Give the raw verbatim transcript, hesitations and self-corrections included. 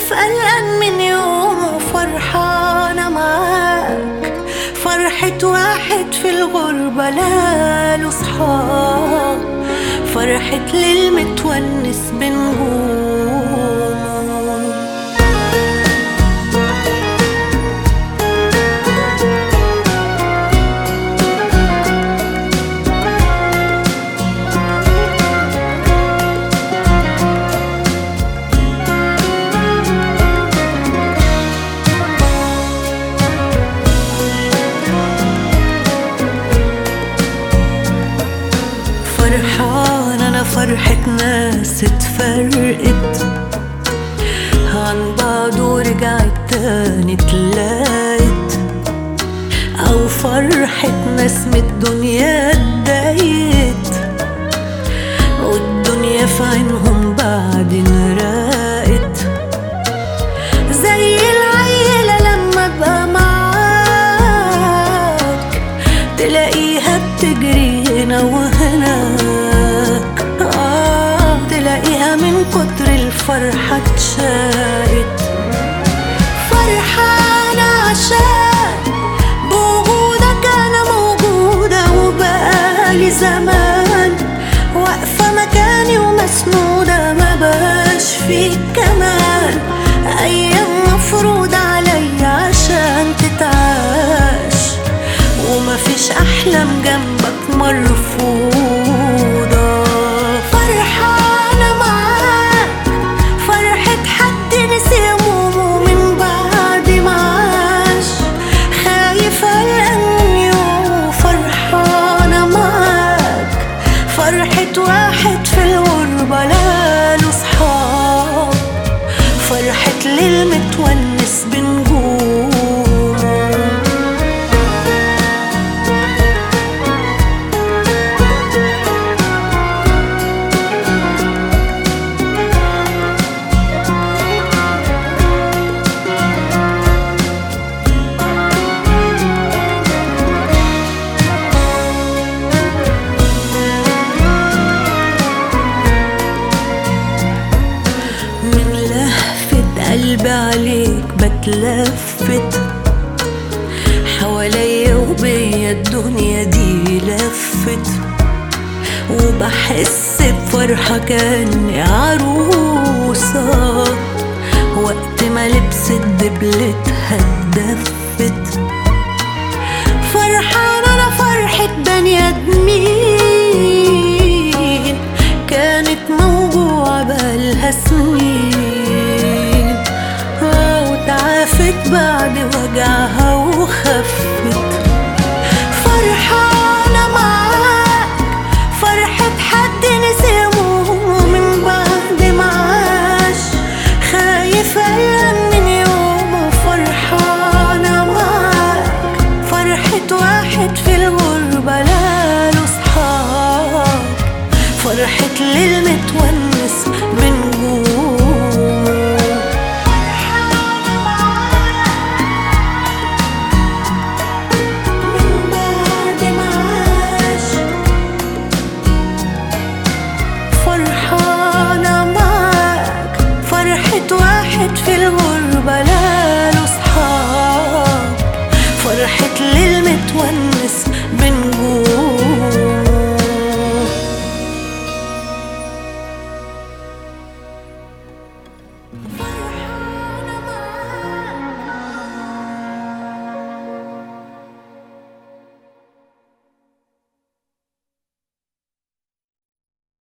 خايف قلقان من يوم وفرحانة معاك. فرحة واحد في الغربة لاله صحاب، فرحة ليل متونس بنجوم. فرحان أنا فرحة ناس اتفرقت عن بعض ورجعت تاني تلاقت، أو فرحة ناس من الدنيا اتضايقت والدنيا في عينهم بعدين راقت. زي العيلة لما ابقى معاك تلاقيها بتجري هنا وهناك، آه تلاقيها من كتر الفرحة اتشاقت. فرحانة عشان بوجودك أنا موجودة، وبقالي زمان واقفة مكاني ومسنودة، ما بقاش فيك كمان أيام مفروض عليا عشان تتعاش، ومفيش أحلام جنبك مرفوضة. فرحانة معاك فرحة حد نسي همومه من بعد معاش، خايف قلقان يوم. فرحانة معاك فرحة واحد في الغربة لاله صحاب، فرحة ليل متونس بنجوم. قلبي عليك بتلفت حواليا وبيا الدنيا دي لفت، وبحس بفرحة كأني عروسة وقت ما لبست دبلتها اتدفت. فرحانة أنا فرحة بني آدمين كانت موجوعة بقالها سنين، وتعافت بعد وجعها وخفت. فرحانة معاك فرحة حد نسي همومه من بعد معاش، خايف قلقان من يومه. فرحانة معاك فرحة واحد في الغربة لاله صحاب، فرحة ليل متونس بنجوم. واحد في الغربة لاله صحاب، فرحة ليل متونس بنجوم.